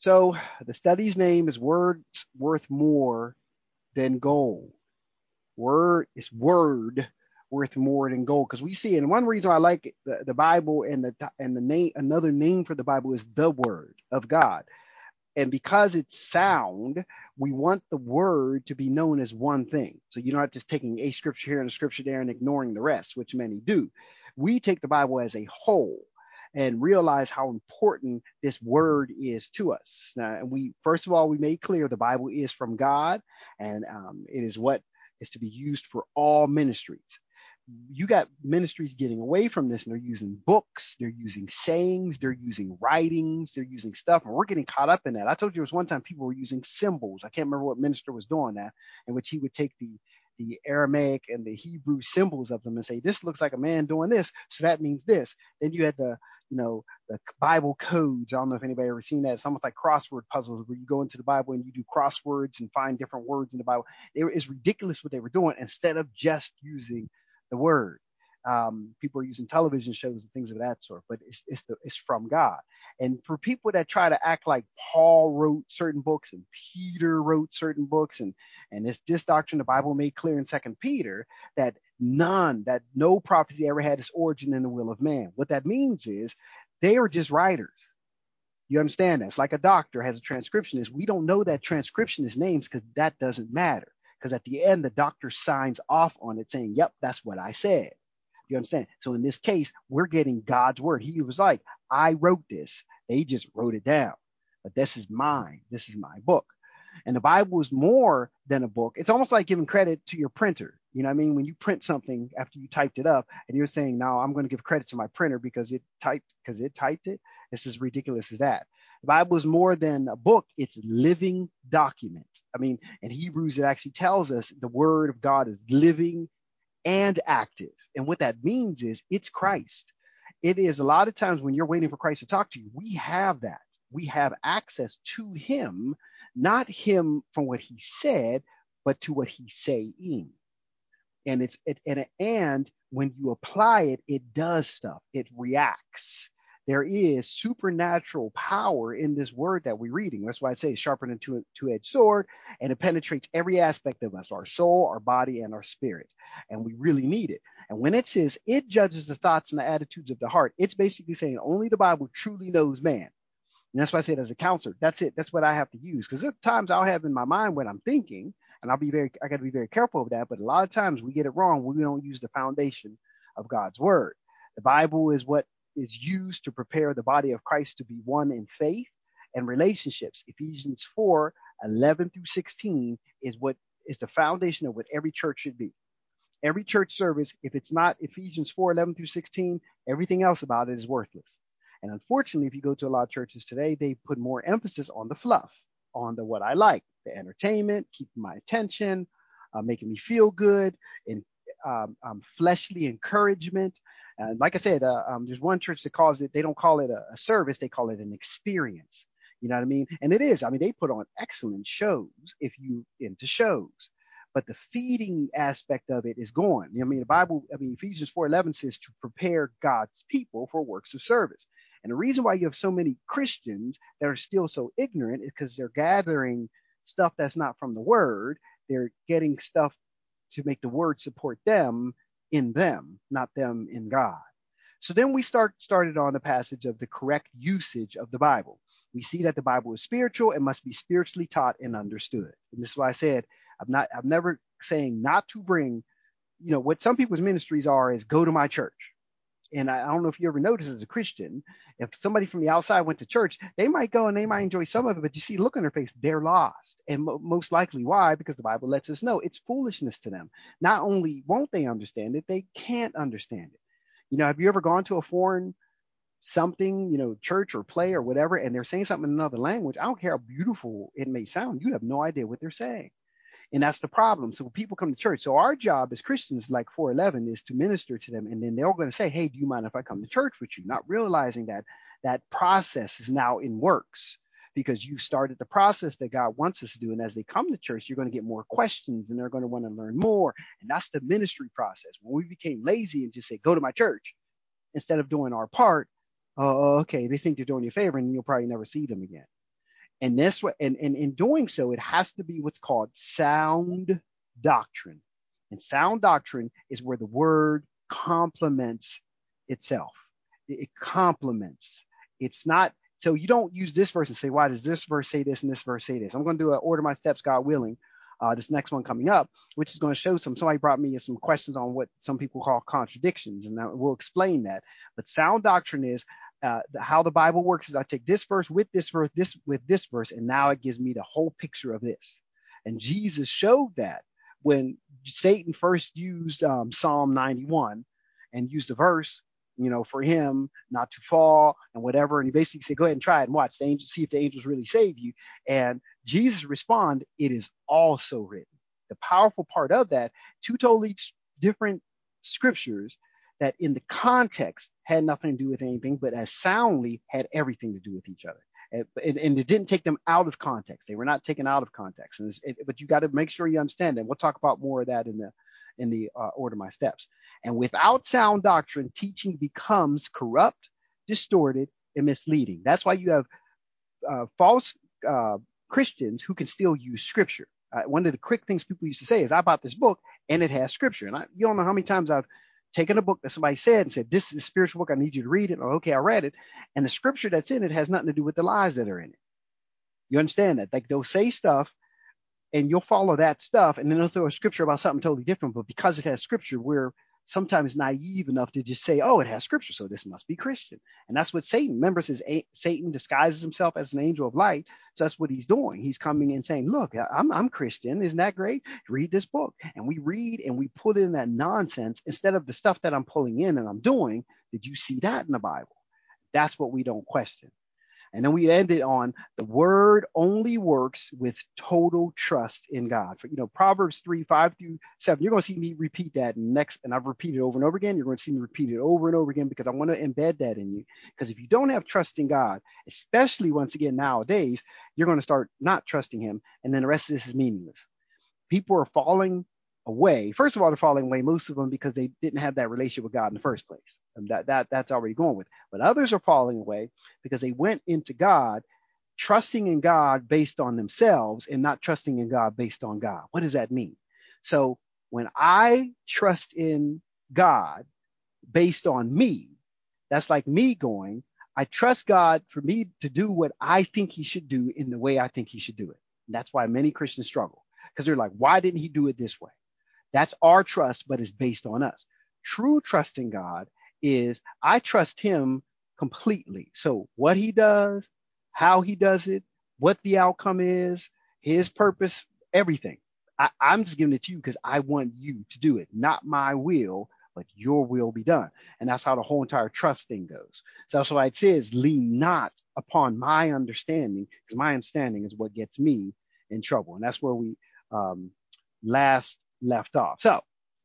So the study's name is Words Worth More Than Gold. Word worth more than gold, because we see, and one reason I like the Bible, and the name, another name for the Bible is the Word of God. And because it's sound, we want the word to be known as one thing. So you're not just taking a scripture here and a scripture there and ignoring the rest, which many do. We take the Bible as a whole and realize how important this word is to us. Now, and we, first of all, we made clear the Bible is from God, and it is what is to be used for all ministries. You got ministries getting away from this, and they're using books, they're using sayings, they're using writings, they're using stuff, and we're getting caught up in that. I told you it was one time people were using symbols. I can't remember what minister was doing that, in which he would take the Aramaic and the Hebrew symbols of them and say, this looks like a man doing this, so that means this. Then you had the Bible codes. I don't know if anybody ever seen that. It's almost like crossword puzzles where you go into the Bible and you do crosswords and find different words in the Bible. It's ridiculous what they were doing instead of just using the word. People are using television shows and things of that sort, but it's from God. And for people that try to act like Paul wrote certain books and Peter wrote certain books, and this doctrine the Bible made clear in Second Peter that no prophecy ever had its origin in the will of man. What that means is they are just writers. You understand that? It's like a doctor has a transcriptionist. We don't know that transcriptionist names because that doesn't matter. Because at the end, the doctor signs off on it saying, yep, that's what I said. You understand? So in this case, we're getting God's word. He was like, I wrote this. They just wrote it down. But this is mine. This is my book. And the Bible is more than a book. It's almost like giving credit to your printer. You know what I mean? When you print something after you typed it up and you're saying, no, I'm going to give credit to my printer because it typed it. It's as ridiculous as that. The Bible is more than a book. It's a living document. I mean, in Hebrews, it actually tells us the word of God is living and active. And what that means is it's Christ. It is a lot of times when you're waiting for Christ to talk to you, we have that. We have access to him, not him from what he said, but to what he's saying. And when you apply it, it does stuff. It reacts. There is supernatural power in this word that we're reading. That's why I say it's sharper than a two-edged sword, and it penetrates every aspect of us, our soul, our body, and our spirit. And we really need it. And when it says it judges the thoughts and the attitudes of the heart, it's basically saying only the Bible truly knows man. And that's why I said as a counselor, that's it. That's what I have to use. Because there's times I'll have in my mind what I'm thinking, and I got to be very careful of that. But a lot of times we get it wrong when we don't use the foundation of God's word. The Bible is what is used to prepare the body of Christ to be one in faith and relationships. Ephesians 4:11 through 16 is what is the foundation of what every church should be. Every church service, if it's not Ephesians 4:11 through 16, everything else about it is worthless. And unfortunately, if you go to a lot of churches today, they put more emphasis on the fluff, on the what I like, the entertainment, keeping my attention, making me feel good, and fleshly encouragement. And like I said, there's one church that calls it, they don't call it a service, they call it an experience. You know what I mean? And it is. I mean, they put on excellent shows if you into shows. But the feeding aspect of it is gone. I mean, the Bible, Ephesians 4:11 says to prepare God's people for works of service. And the reason why you have so many Christians that are still so ignorant is because they're gathering stuff that's not from the word. They're getting stuff to make the word support them, not them in God. So then we started on the passage of the correct usage of the Bible. We see that the Bible is spiritual and must be spiritually taught and understood. And this is why I said I'm never saying not to bring, what some people's ministries are is go to my church. And I don't know if you ever noticed as a Christian, if somebody from the outside went to church, they might go and they might enjoy some of it, but you see, look on their face, they're lost. And most likely why? Because the Bible lets us know it's foolishness to them. Not only won't they understand it, they can't understand it. Have you ever gone to a foreign something, church or play or whatever, and they're saying something in another language? I don't care how beautiful it may sound. You have no idea what they're saying. And that's the problem. So when people come to church, so our job as Christians, like 4:11, is to minister to them. And then they're going to say, hey, do you mind if I come to church with you? Not realizing that that process is now in works because you started the process that God wants us to do. And as they come to church, you're going to get more questions and they're going to want to learn more. And that's the ministry process. When we became lazy and just say, go to my church instead of doing our part, oh, okay, they think they're doing you a favor and you'll probably never see them again. And this way, and in doing so, it has to be what's called sound doctrine. And sound doctrine is where the word complements itself. It complements. It's not, so you don't use this verse and say, why does this verse say this and this verse say this? I'm going to do an order my steps, God willing, this next one coming up, which is going to show somebody brought me some questions on what some people call contradictions, and we'll explain that. But sound doctrine is how the Bible works is I take this verse with this verse, this with this verse, and now it gives me the whole picture of this. And Jesus showed that when Satan first used Psalm 91 and used a verse, for him not to fall and whatever. And he basically said, go ahead and try it and watch the angels, see if the angels really save you. And Jesus responded, it is also written. The powerful part of that, two totally different scriptures that in the context had nothing to do with anything, but as soundly had everything to do with each other. And it didn't take them out of context. They were not taken out of context. But you got to make sure you understand that. We'll talk about more of that in the order of my steps. And without sound doctrine, teaching becomes corrupt, distorted, and misleading. That's why you have false Christians who can still use scripture. One of the quick things people used to say is, I bought this book and it has scripture. And you don't know how many times I've taken a book that somebody said and said, this is a spiritual book, I need you to read it. Or, okay, I read it. And the scripture that's in it has nothing to do with the lies that are in it. You understand that? Like, they'll say stuff and you'll follow that stuff, and then they'll throw a scripture about something totally different. But because it has scripture, we're sometimes naive enough to just say, oh, it has scripture, so this must be Christian. And that's what Satan, remember, says Satan disguises himself as an angel of light. So that's what he's doing. He's coming and saying, look, I'm Christian. Isn't that great? Read this book. And we read and we put in that nonsense instead of the stuff that I'm pulling in and I'm doing. Did you see that in the Bible? That's what we don't question. And then we ended on the word only works with total trust in God. For, Proverbs 3:5-7, you're going to see me repeat that next, and I've repeated it over and over again. You're going to see me repeat it over and over again because I want to embed that in you. Because if you don't have trust in God, especially once again nowadays, you're going to start not trusting him. And then the rest of this is meaningless. People are falling away. First of all, they're falling away, most of them, because they didn't have that relationship with God in the first place. And that's already going with. But others are falling away because they went into God, trusting in God based on themselves and not trusting in God based on God. What does that mean? So when I trust in God based on me, that's like me going, I trust God for me to do what I think he should do in the way I think he should do it. And that's why many Christians struggle, because they're like, why didn't he do it this way? That's our trust, but it's based on us. True trust in God is I trust him completely. So what he does, how he does it, what the outcome is, his purpose, everything. I'm just giving it to you because I want you to do it. Not my will, but your will be done. And that's how the whole entire trust thing goes. So that's why it says, lean not upon my understanding, because my understanding is what gets me in trouble. And that's where we last left off. So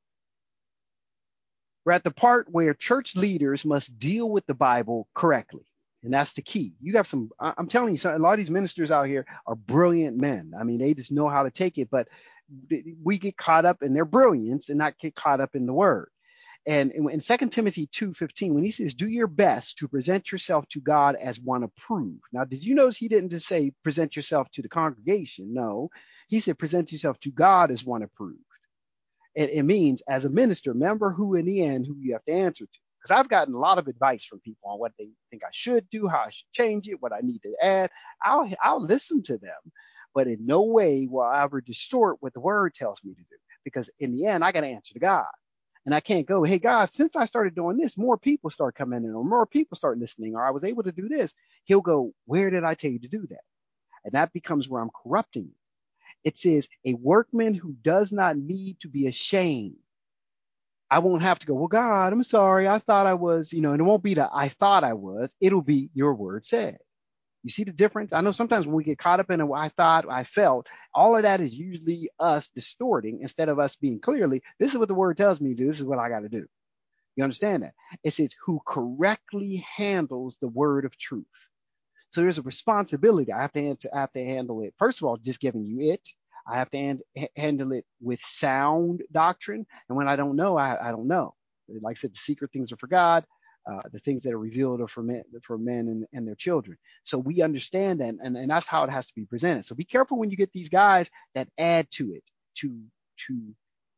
we're at the part where church leaders must deal with the Bible correctly. And that's the key. You have I'm telling you, a lot of these ministers out here are brilliant men. I mean, they just know how to take it, but we get caught up in their brilliance and not get caught up in the word. And in 2 Timothy 2:15, when he says, do your best to present yourself to God as one approved. Now, did you notice he didn't just say present yourself to the congregation? No, he said present yourself to God as one approved. It means as a minister, remember who in the end, who you have to answer to. Because I've gotten a lot of advice from people on what they think I should do, how I should change it, what I need to add. I'll listen to them, but in no way will I ever distort what the word tells me to do. Because in the end, I got to answer to God. And I can't go, hey, God, since I started doing this, more people start coming in, or more people start listening, or I was able to do this. He'll go, where did I tell you to do that? And that becomes where I'm corrupting you. It says, a workman who does not need to be ashamed. I won't have to go, well, God, I'm sorry. I thought I was, and it won't be the I thought I was. It'll be your word said. You see the difference? I know sometimes when we get caught up in it, I thought, I felt, all of that is usually us distorting instead of us being clearly, this is what the word tells me to do. This is what I got to do. You understand that? It says, who correctly handles the word of truth. So there's a responsibility. I have to handle it. First of all, just giving you it. I have to handle it with sound doctrine. And when I don't know, I don't know. Like I said, the secret things are for God. the things that are revealed are for men and their children. So we understand that, and that's how it has to be presented. So be careful when you get these guys that add to it to to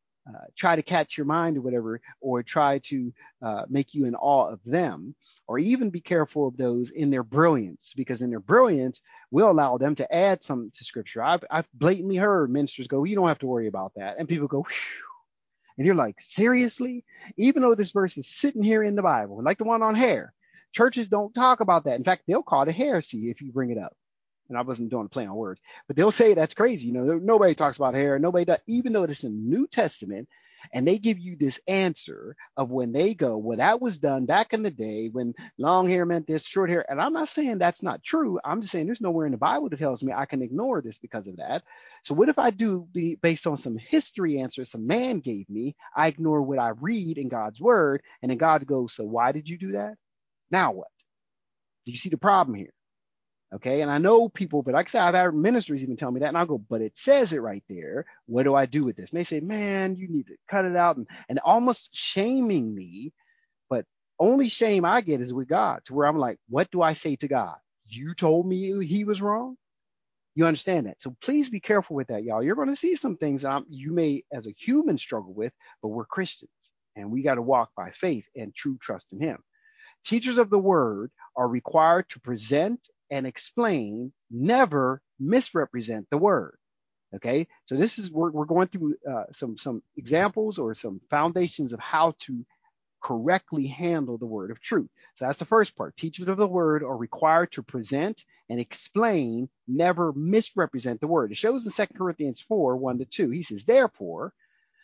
try to catch your mind or whatever, or try to make you in awe of them, or even be careful of those in their brilliance, because in their brilliance, we'll allow them to add some to scripture. I've blatantly heard ministers go, "You don't have to worry about that," and people go, "Phew." And you're like, seriously? Even though this verse is sitting here in the Bible, like the one on hair, churches don't talk about that. In fact, they'll call it heresy if you bring it up. And I wasn't doing a play on words, but they'll say that's crazy. Nobody talks about hair. Nobody does, even though it's in the New Testament. And they give you this answer of when they go, well, that was done back in the day when long hair meant this, short hair. And I'm not saying that's not true. I'm just saying there's nowhere in the Bible that tells me I can ignore this because of that. So what if I do, based on some history answer some man gave me, I ignore what I read in God's word, and then God goes, so why did you do that? Now what? Do you see the problem here? Okay. And I know people, but like I said, I've had ministries even tell me that. And I'll go, but it says it right there. What do I do with this? And they say, man, you need to cut it out, and almost shaming me. But only shame I get is with God, to where I'm like, what do I say to God? You told me he was wrong. You understand that? So please be careful with that, y'all. You're going to see some things you may, as a human, struggle with, but we're Christians and we got to walk by faith and true trust in him. Teachers of the word are required to present and explain, never misrepresent the word. Okay, so this is we're going through some examples or some foundations of how to correctly handle the word of truth. So that's the first part. Teachers of the word are required to present and explain, never misrepresent the word. It shows in 2 Corinthians 4, 1-2. He says, therefore,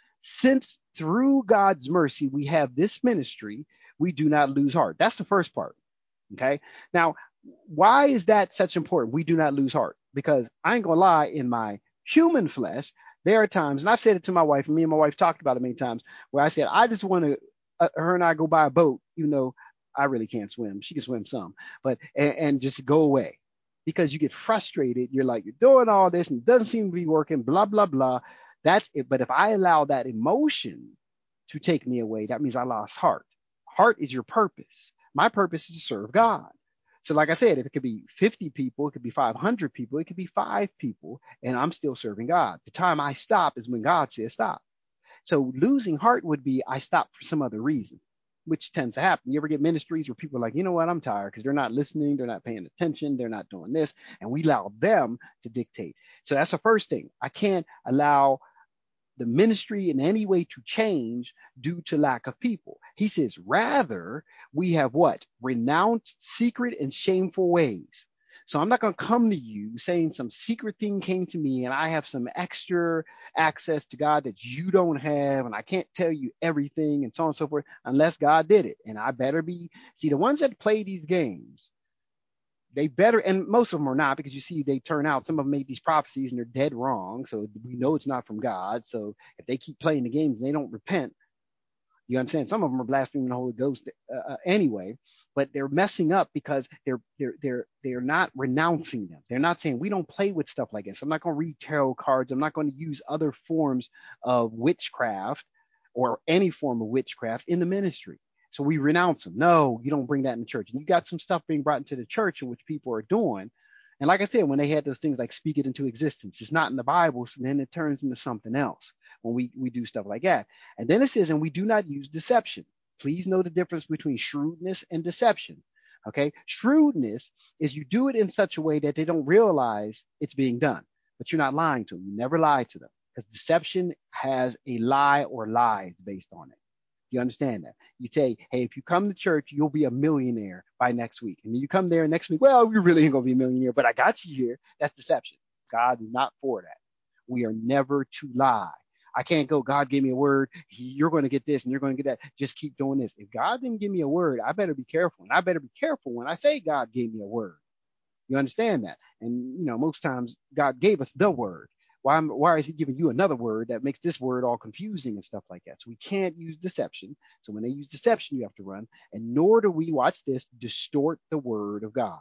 since through God's mercy we have this ministry, we do not lose heart. That's the first part. Okay. Now, why is that such important? We do not lose heart, because I ain't gonna lie, in my human flesh, there are times, and I've said it to my wife, and me and my wife talked about it many times, where I said, I just want to, her and I go buy a boat, even though I really can't swim. She can swim some, but, and just go away, because you get frustrated. You're like, you're doing all this and it doesn't seem to be working, blah, blah, blah. That's it. But if I allow that emotion to take me away, that means I lost heart. Heart is your purpose. My purpose is to serve God. So like I said, if it could be 50 people, it could be 500 people, it could be 5 people, and I'm still serving God. The time I stop is when God says stop. So losing heart would be I stop for some other reason, which tends to happen. You ever get ministries where people are like, you know what, I'm tired, because they're not listening, they're not paying attention, they're not doing this, and we allow them to dictate. So that's the first thing. I can't allow the ministry in any way to change due to lack of people. He says, rather, we have what? Renounced secret and shameful ways. So I'm not going to come to you saying some secret thing came to me and I have some extra access to God that you don't have, and I can't tell you everything and so on and so forth unless God did it. And I better be, see, the ones that play these games, they better, and most of them are not, because you see they turn out, some of them made these prophecies and they're dead wrong, so we know it's not from God. So if they keep playing the games and they don't repent, you understand, some of them are blaspheming the Holy Ghost anyway, but they're messing up because they're not renouncing them. They're not saying, we don't play with stuff like this. I'm not going to read tarot cards, I'm not going to use other forms of witchcraft or any form of witchcraft in the ministry. So we renounce them. No, you don't bring that in the church. And you got some stuff being brought into the church in which people are doing. And like I said, when they had those things like speak it into existence, it's not in the Bible. So then it turns into something else when we do stuff like that. And then it says, and we do not use deception. Please know the difference between shrewdness and deception. Okay. Shrewdness is you do it in such a way that they don't realize it's being done, but you're not lying to them. You never lie to them, because deception has a lie or lies based on it. You understand that? You say, hey, if you come to church, you'll be a millionaire by next week. And then you come there next week, well, we really ain't going to be a millionaire, but I got you here. That's deception. God is not for that. We are never to lie. I can't go, God gave me a word, you're going to get this and you're going to get that. Just keep doing this. If God didn't give me a word, I better be careful. And I better be careful when I say God gave me a word. You understand that? And, most times God gave us the word. Why is he giving you another word that makes this word all confusing and stuff like that? So we can't use deception. So when they use deception, you have to run. And nor do we, watch this, distort the word of God.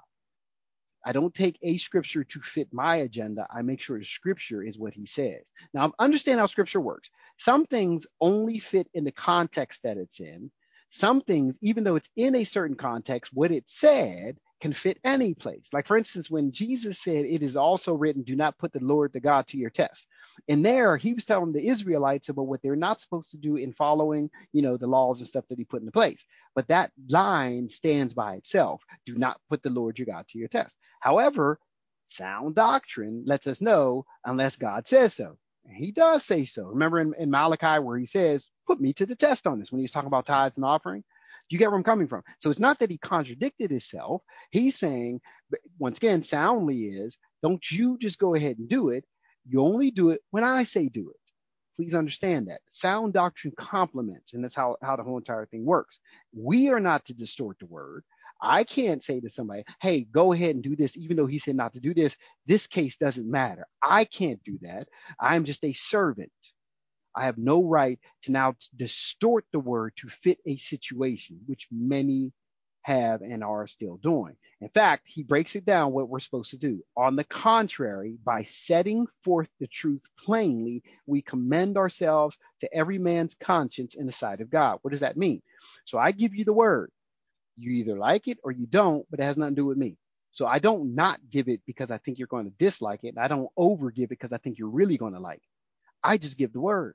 I don't take a scripture to fit my agenda. I make sure the scripture is what he says. Now, understand how scripture works. Some things only fit in the context that it's in. Some things, even though it's in a certain context, what it said can fit any place. Like, for instance, when Jesus said, "It is also written, do not put the Lord the God to your test." And there he was telling the Israelites about what they're not supposed to do in following, the laws and stuff that he put into place. But that line stands by itself. Do not put the Lord your God to your test. However, sound doctrine lets us know unless God says so. And he does say so. Remember in Malachi where he says, "Put me to the test on this," when he's talking about tithes and offering. Do you get where I'm coming from? So it's not that he contradicted himself. He's saying, once again, soundly is, don't you just go ahead and do it. You only do it when I say do it. Please understand that. Sound doctrine complements, and that's how the whole entire thing works. We are not to distort the word. I can't say to somebody, "Hey, go ahead and do this," even though he said not to do this. This case doesn't matter. I can't do that. I'm just a servant. I have no right to now distort the word to fit a situation, which many have and are still doing. In fact, he breaks it down what we're supposed to do. On the contrary, by setting forth the truth plainly, we commend ourselves to every man's conscience in the sight of God. What does that mean? So I give you the word. You either like it or you don't, but it has nothing to do with me. So I don't not give it because I think you're going to dislike it. And I don't over give it because I think you're really going to like it. I just give the word.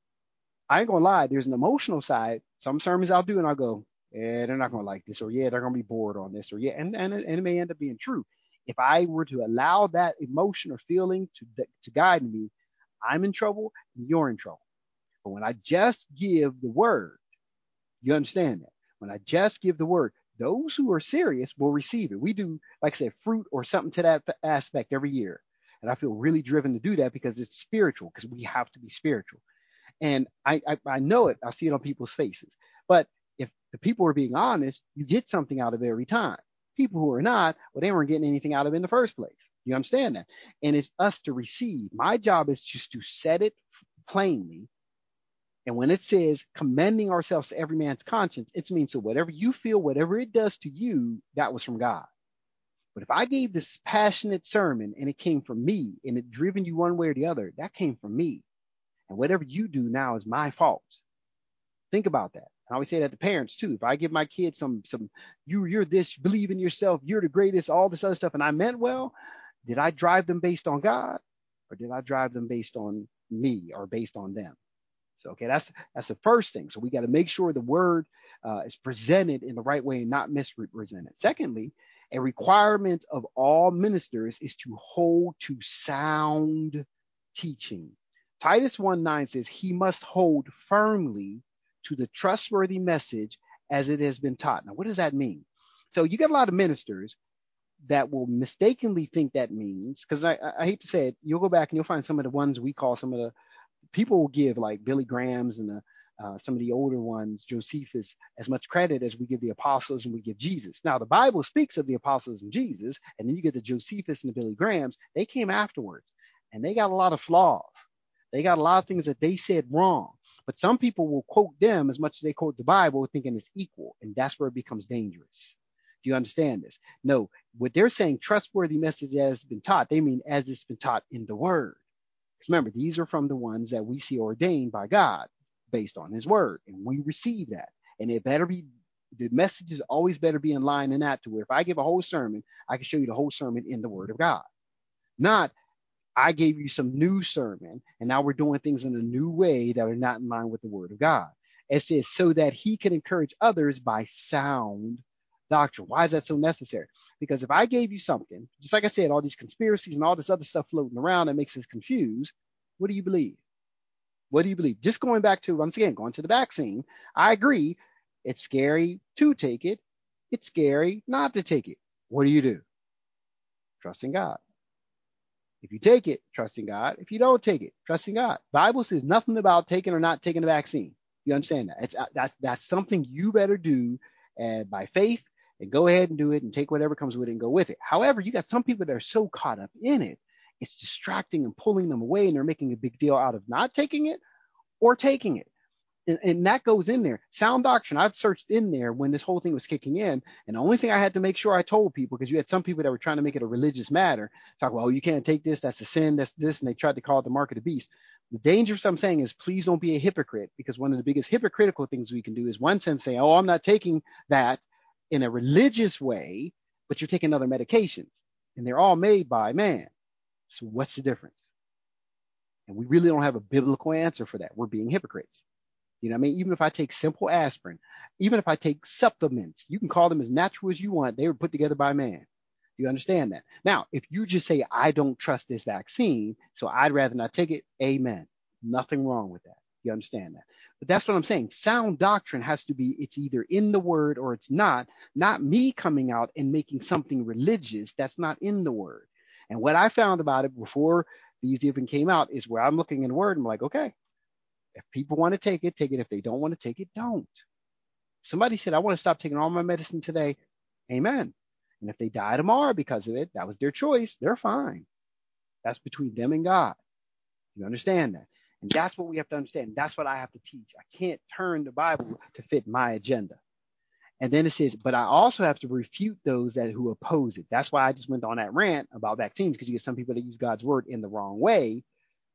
I ain't gonna lie, there's an emotional side. Some sermons I'll do and I'll go, "Yeah, they're not gonna like this," or "Yeah, they're gonna be bored on this," or "Yeah," and it may end up being true. If I were to allow that emotion or feeling to guide me, I'm in trouble and you're in trouble. But when I just give the word, you understand that. When I just give the word, those who are serious will receive it. We do, like I said, fruit or something to that aspect every year. And I feel really driven to do that because it's spiritual, because we have to be spiritual. And I know it. I see it on people's faces. But if the people are being honest, you get something out of it every time. People who are not, well, they weren't getting anything out of it in the first place. You understand that? And it's us to receive. My job is just to set it plainly. And when it says commending ourselves to every man's conscience, it means so whatever you feel, whatever it does to you, that was from God. But if I gave this passionate sermon and it came from me and it driven you one way or the other, that came from me. And whatever you do now is my fault. Think about that. I always say that to parents too. If I give my kids some you're this, believe in yourself, you're the greatest, all this other stuff, and I meant well, did I drive them based on God, or did I drive them based on me or based on them? So okay, that's the first thing. So we got to make sure the word is presented in the right way and not misrepresented. Secondly, a requirement of all ministers is to hold to sound teaching. Titus 1:9 says he must hold firmly to the trustworthy message as it has been taught. Now, what does that mean? So you get a lot of ministers that will mistakenly think that means, because I hate to say it, you'll go back and you'll find some of the ones we call some of the people will give like Billy Graham's and some of the older ones, Josephus, as much credit as we give the apostles and we give Jesus. Now, the Bible speaks of the apostles and Jesus, and then you get the Josephus and the Billy Grahams. They came afterwards, and they got a lot of flaws. They got a lot of things that they said wrong. But some people will quote them as much as they quote the Bible, thinking it's equal, and that's where it becomes dangerous. Do you understand this? No, what they're saying, trustworthy message has been taught, they mean as it's been taught in the word. Because remember, these are from the ones that we see ordained by God based on his word, and we receive that. And it better be, the messages always better be in line in that to where if I give a whole sermon, I can show you the whole sermon in the word of God. Not, I gave you some new sermon and now we're doing things in a new way that are not in line with the word of God. It says so that he can encourage others by sound doctrine. Why is that so necessary? Because if I gave you something, just like I said, all these conspiracies and all this other stuff floating around that makes us confused, what do you believe? What do you believe? Just going back to, once again, going to the vaccine, I agree. It's scary to take it. It's scary not to take it. What do? Trust in God. If you take it, trust in God. If you don't take it, trust in God. Bible says nothing about taking or not taking the vaccine. You understand that? That's something you better do by faith, and go ahead and do it and take whatever comes with it and go with it. However, you got some people that are so caught up in it, it's distracting and pulling them away, and they're making a big deal out of not taking it or taking it. And that goes in there. Sound doctrine, I've searched in there when this whole thing was kicking in. And the only thing I had to make sure I told people, because you had some people that were trying to make it a religious matter, talk about, oh, you can't take this, that's a sin, that's this, and they tried to call it the mark of the beast. The danger of some saying is please don't be a hypocrite, because one of the biggest hypocritical things we can do is one sense say, oh, I'm not taking that in a religious way, but you're taking other medications and they're all made by man. So what's the difference? And we really don't have a biblical answer for that. We're being hypocrites. You know what I mean? Even if I take simple aspirin, even if I take supplements, you can call them as natural as you want. They were put together by man. You understand that? Now, if you just say, I don't trust this vaccine, so I'd rather not take it, amen. Nothing wrong with that. You understand that? But that's what I'm saying. Sound doctrine has to be, it's either in the word or it's not me coming out and making something religious that's not in the word. And what I found about it before these even came out is where I'm looking in the word and I'm like, okay, if people want to take it, take it. If they don't want to take it, don't. Somebody said, I want to stop taking all my medicine today. Amen. And if they die tomorrow because of it, that was their choice. They're fine. That's between them and God. You understand that? And that's what we have to understand. That's what I have to teach. I can't turn the Bible to fit my agenda. And then it says, but I also have to refute those who oppose it. That's why I just went on that rant about vaccines, because you get some people that use God's word in the wrong way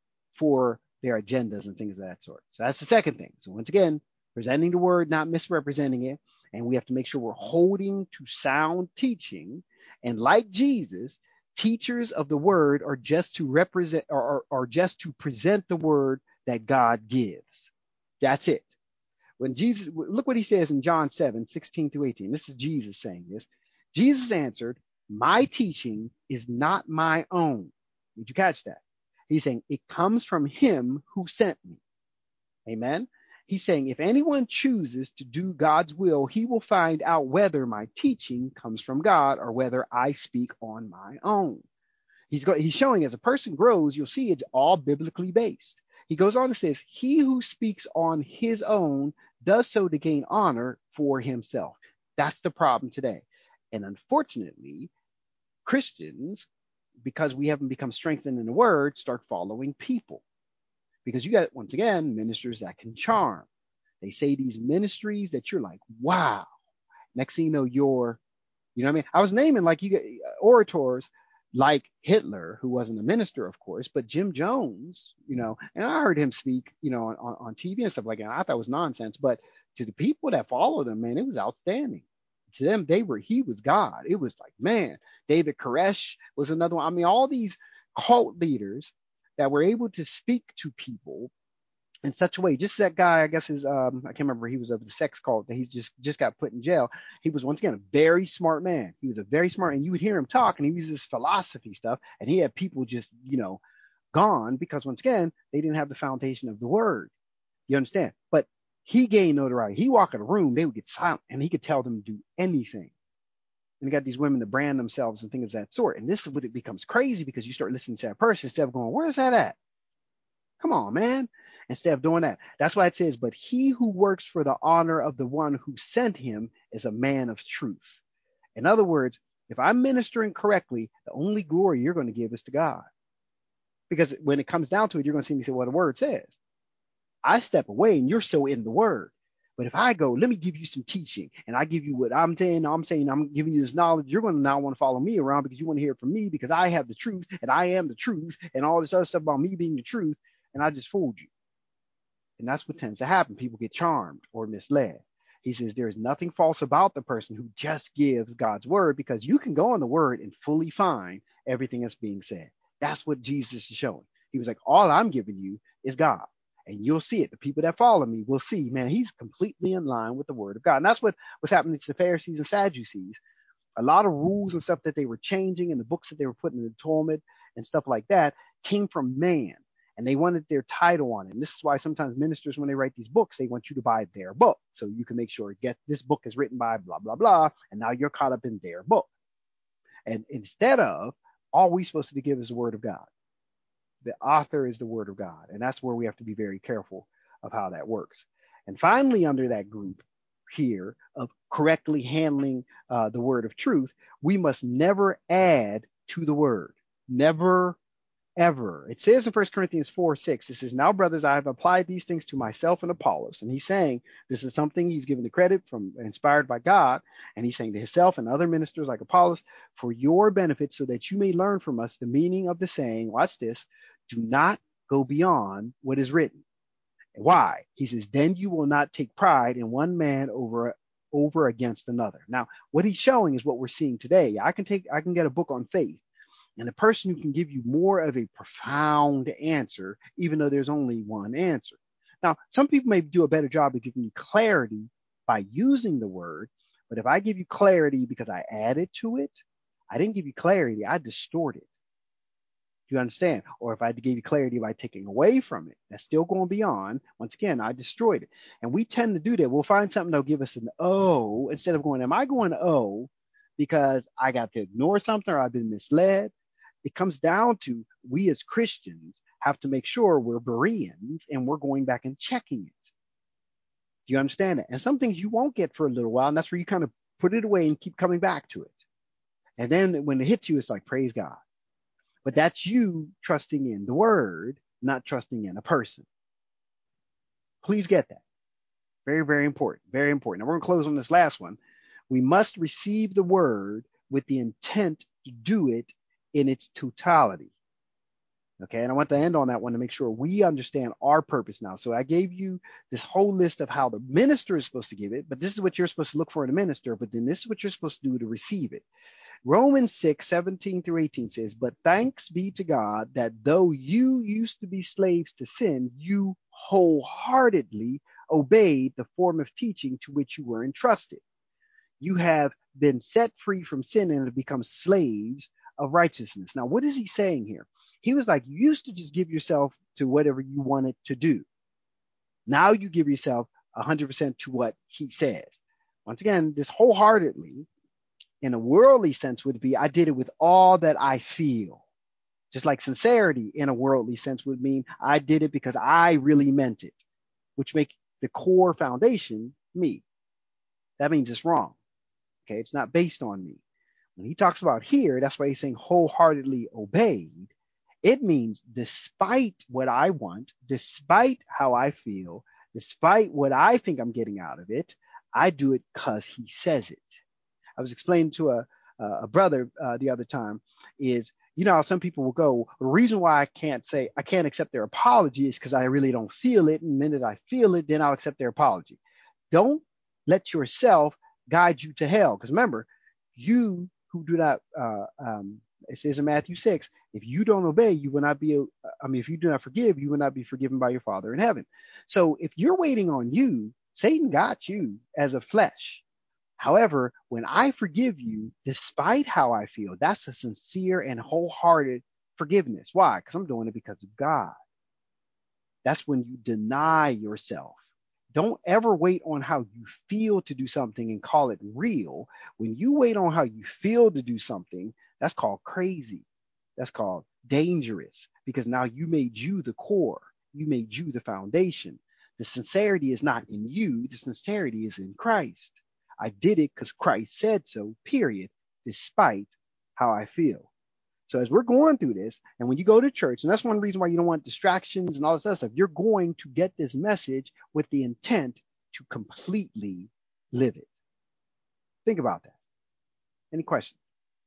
for their agendas and things of that sort. So that's the second thing. So once again, presenting the word, not misrepresenting it. And we have to make sure we're holding to sound teaching. And like Jesus, teachers of the word are just to represent or just to present the word that God gives. That's it. When Jesus, look what he says in John 7:16-18. This is Jesus saying this. Jesus answered, my teaching is not my own. Did you catch that? He's saying it comes from him who sent me. Amen. He's saying if anyone chooses to do God's will, he will find out whether my teaching comes from God or whether I speak on my own. He's showing as a person grows, you'll see it's all biblically based. He goes on and says, he who speaks on his own does so to gain honor for himself. That's the problem today. And unfortunately, Christians, because we haven't become strengthened in the word, start following people. Because you got, once again, ministers that can charm. They say these ministries that you're like, wow. Next thing you know, you know what I mean? I was naming like you get orators like Hitler, who wasn't a minister, of course, but Jim Jones, and I heard him speak, on TV and stuff like that. I thought it was nonsense, but to the people that followed him, man, it was outstanding. To them, he was God. It was like, man, David Koresh was another one. I mean, all these cult leaders that were able to speak to people in such a way. Just that guy, I guess I can't remember, he was of the sex cult that he just got put in jail. He was, once again, a very smart man. He was a very smart, and you would hear him talk and he was this philosophy stuff, and he had people just, gone because, once again, they didn't have the foundation of the word. You understand? But he gained notoriety. He walked in a room, they would get silent, and he could tell them to do anything. And you got these women to brand themselves and things of that sort. And this is when it becomes crazy, because you start listening to that person instead of going, where's that at? Come on, man. Instead of doing that. That's why it says, but he who works for the honor of the one who sent him is a man of truth. In other words, if I'm ministering correctly, the only glory you're going to give is to God. Because when it comes down to it, you're going to see me say what the word says. I step away and you're so in the word. But if I go, let me give you some teaching, and I give you what I'm saying, I'm giving you this knowledge, you're going to now want to follow me around because you want to hear it from me, because I have the truth and I am the truth and all this other stuff about me being the truth. And I just fooled you. And that's what tends to happen. People get charmed or misled. He says there is nothing false about the person who just gives God's word, because you can go on the word and fully find everything that's being said. That's what Jesus is showing. He was like, all I'm giving you is God. And you'll see it. The people that follow me will see, man, he's completely in line with the word of God. And that's what's happening to the Pharisees and Sadducees. A lot of rules and stuff that they were changing, and the books that they were putting in the Talmud and stuff like that came from man. And they wanted their title on it. And this is why sometimes ministers, when they write these books, they want you to buy their book. So you can make sure, this book is written by blah, blah, blah. And now you're caught up in their book. And instead of, all we're supposed to give is the word of God. The author is the word of God. And that's where we have to be very careful of how that works. And finally, under that group here of correctly handling the word of truth, we must never add to the word. Never, ever. It says in 1 Corinthians 4:6, it says, now, brothers, I have applied these things to myself and Apollos. And he's saying this is something he's given the credit from, inspired by God. And he's saying to himself and other ministers like Apollos, for your benefit, so that you may learn from us the meaning of the saying, watch this, do not go beyond what is written. Why? He says, then you will not take pride in one man over against another. Now, what he's showing is what we're seeing today. I can get a book on faith, and a person who can give you more of a profound answer, even though there's only one answer. Now, some people may do a better job of giving you clarity by using the word, but if I give you clarity because I added to it, I didn't give you clarity, I distorted. Do you understand? Or if I gave you clarity by taking away from it, that's still going beyond. Once again, I destroyed it. And we tend to do that. We'll find something that'll give us an O instead of going, am I going O because I got to ignore something or I've been misled? It comes down to we as Christians have to make sure we're Bereans and we're going back and checking it. Do you understand that? And some things you won't get for a little while, and that's where you kind of put it away and keep coming back to it. And then when it hits you, it's like, praise God. But that's you trusting in the word, not trusting in a person. Please get that. Very, very important. Very important. Now we're going to close on this last one. We must receive the word with the intent to do it in its totality. Okay, and I want to end on that one to make sure we understand our purpose now. So I gave you this whole list of how the minister is supposed to give it, but this is what you're supposed to look for in a minister, but then this is what you're supposed to do to receive it. Romans 6:17-18 says, but thanks be to God that though you used to be slaves to sin, you wholeheartedly obeyed the form of teaching to which you were entrusted. You have been set free from sin and have become slaves of righteousness. Now, what is he saying here? He was like, you used to just give yourself to whatever you wanted to do. Now you give yourself 100% to what he says. Once again, this wholeheartedly, in a worldly sense, would be, I did it with all that I feel. Just like sincerity in a worldly sense would mean, I did it because I really meant it, which make the core foundation me. That means it's wrong. Okay, it's not based on me. When he talks about here, that's why he's saying wholeheartedly obeyed. It means despite what I want, despite how I feel, despite what I think I'm getting out of it, I do it because he says it. I was explaining to a brother the other time is, you know, how some people will go, the reason why I can't accept their apology is because I really don't feel it. And the minute I feel it, then I'll accept their apology. Don't let yourself guide you to hell. Because remember, you who do not, it says in Matthew 6, if you don't obey, you will not be, if you do not forgive, you will not be forgiven by your Father in heaven. So if you're waiting on you, Satan got you as a flesh. However, when I forgive you, despite how I feel, that's a sincere and wholehearted forgiveness. Why? Because I'm doing it because of God. That's when you deny yourself. Don't ever wait on how you feel to do something and call it real. When you wait on how you feel to do something, that's called crazy. That's called dangerous, because now you made you the core. You made you the foundation. The sincerity is not in you. The sincerity is in Christ. I did it because Christ said so, period, despite how I feel. So as we're going through this, and when you go to church, and that's one reason why you don't want distractions and all this other stuff, you're going to get this message with the intent to completely live it. Think about that. Any questions?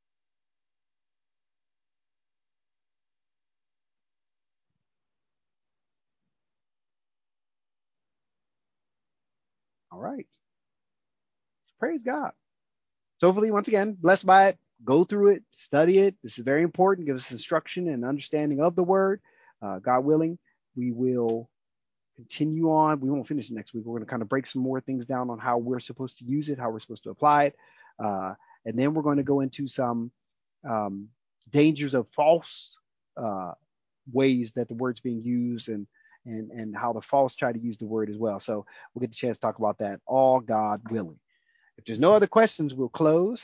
All right. Praise God. So hopefully, once again, blessed by it. Go through it, study it. This is very important. Give us instruction and understanding of the word. God willing, we will continue on. We won't finish next week. We're going to kind of break some more things down on how we're supposed to use it, how we're supposed to apply it. And then we're going to go into some dangers of false ways that the word's being used, and how the false try to use the word as well. So we'll get the chance to talk about that, all God willing. If there's no other questions, we'll close.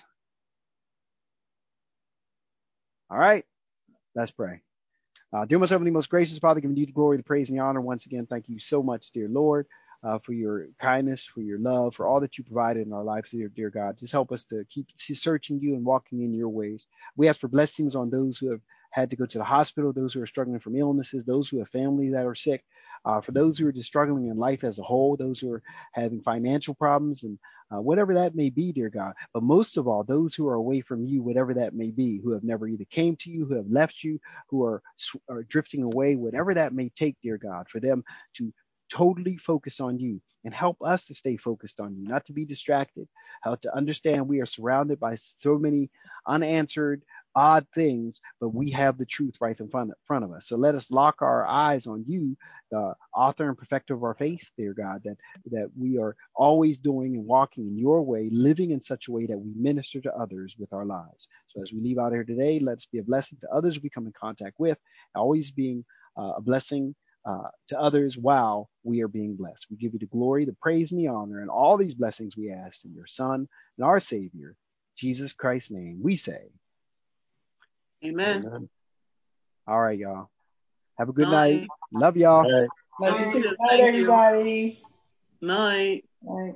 All right, let's pray. Dear most heavenly, most gracious Father, giving you the glory, the praise, and the honor once again. Thank you so much, dear Lord, for your kindness, for your love, for all that you provided in our lives, dear God. Just help us to keep searching you and walking in your ways. We ask for blessings on those who have had to go to the hospital, those who are struggling from illnesses, those who have family that are sick, for those who are just struggling in life as a whole, those who are having financial problems and whatever that may be, dear God. But most of all, those who are away from you, whatever that may be, who have never either came to you, who have left you, who are drifting away, whatever that may take, dear God, for them to totally focus on you and help us to stay focused on you, not to be distracted, how to understand we are surrounded by so many unanswered odd things, but we have the truth right in front of us. So let us lock our eyes on you, the author and perfecter of our faith, dear God, that we are always doing and walking in your way, living in such a way that we minister to others with our lives. So as we leave out here today, let's be a blessing to others we come in contact with, always being a blessing to others while we are being blessed. We give you the glory, the praise, and the honor, and all these blessings we ask in your Son and our Savior, Jesus Christ's name. We say, Amen. Amen. all right, y'all. Have a good night. Night. Love y'all. Right. Love you You too. too. Night, Thank you. everybody. Night. Night.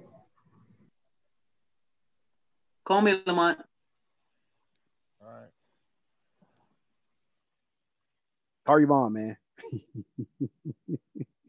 Call me, Lamont. All right. Call your mom, man.